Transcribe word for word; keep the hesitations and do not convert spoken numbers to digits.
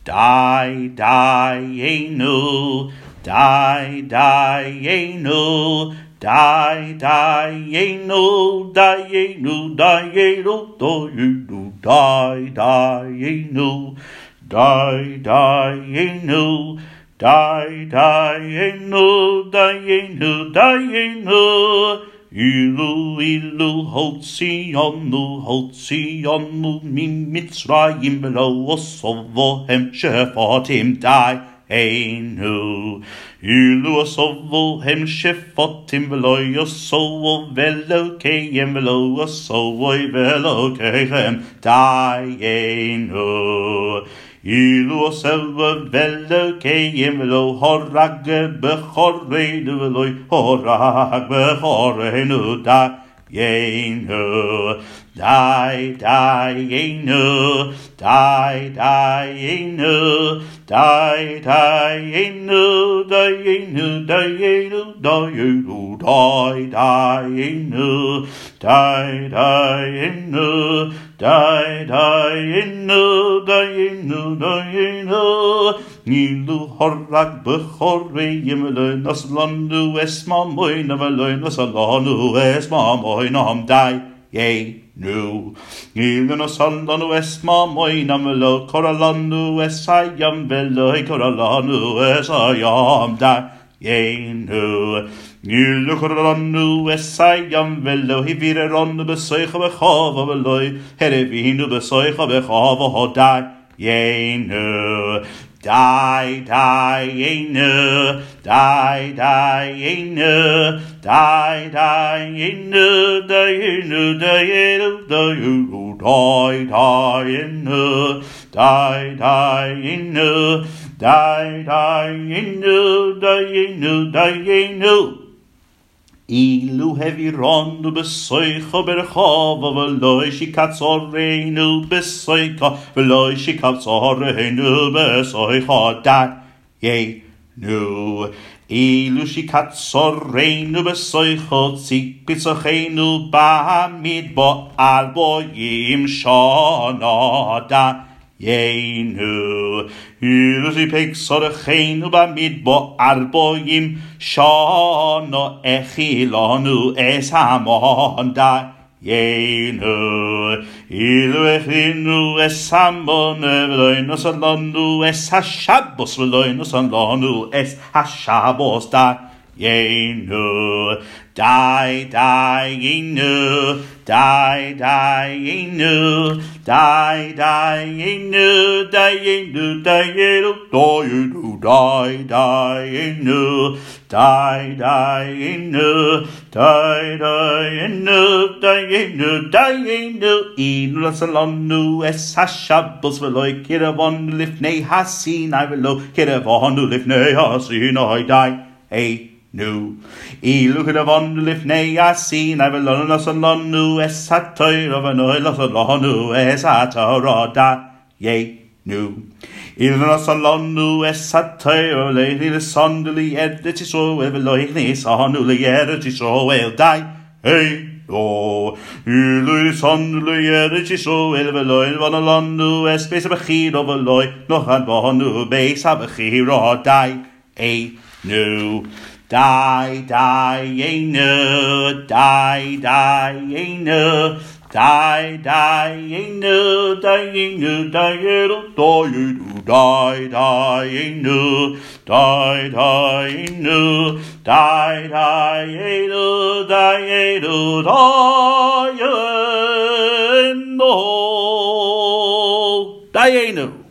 Die, die-enu, die, die-enu, die, die-enu, die-enu, die-enu, die-enu, die, die-enu, die, die-enu, die, die-enu, die-enu, die-enu. Ilu, ilu, hotzionu, hotzionu, mi Mitzrayim velo osovohem shefatim dayenu. Ilu osovohem shefatim velo yosovo velo keyem velo osovoi velo keyem dayenu. Ilu oseva velo keyem velo horag bechoreinu velo horag bechoreinu dayenu. Die, die-enu, die, die-enu, die, die-enu, die-enu, die-enu, die-enu, die, die-enu, die, die-enu, die, die-enu, die-enu, die-enu. Nilu horag bechoreim velo naslanu esma moina velo naslanu esma moinam die. Yea, no. Ilun asandanu esma moinam velo koralanu esayam velo koralanu esayam da. Yea, no. Ilu koralanu esayam velo hivireronu besoicha bechava velo herevinu besoicha bechava hodai. Yea, no. Die, die-enu, die, die-enu, die, die-enu, die-enu, die-enu, die-enu, die, die-enu, die, die-enu, die, die-enu, die-enu, die-enu. Ilu hevironu besoicha berchava veloi shikatzoreinu besoicha veloi shikatzoreinu besoicha dat. Yea, no. Ilu shikatzoreinu besoicha tzik pitzocheinu ba'amid bo alboyim shana dat. Yea, no. Ilu shipekzorecheinu ba'amid bo alboyim shana echilanu es hamon da. Yea, no. Ilu echinu es hamon veloi nosalanu es hashabos veloi nosalanu es hashabos da. Yea, no. Die, die-enu, die, die-enu, die, die-enu, die-enu, die-enu, die-enu, die, die-enu, die, die-enu, die, die-enu, die-enu, die-enu. Ilu nasalanu es hashabos veloi kiravonu lifnei hasinai velo kiravonu lifnei hasinai die. Hey. No. Ilu kiravonu lifnei hasinai velo nasalanu es hatoira v'noi nasalanu es hatorah da. Yea, no. Ilu nasalanu es hatoira v'lehi l'sonduli edit Yisroel v'lo hichnisanu li'eretz Yisroel die. Hey, no. Ilu l'sonduli edit Yisroel v'lo hichnisanu es beis ha'bechira v'lo nochadvanu beis ha'bechira die. Hey, no. Die, die-enu, die, die-enu, die, die-enu, die-enu, die-enu, die-enu, die, die-enu, die, die-enu, die, die-enu, die-enu, die-enu, die-enu.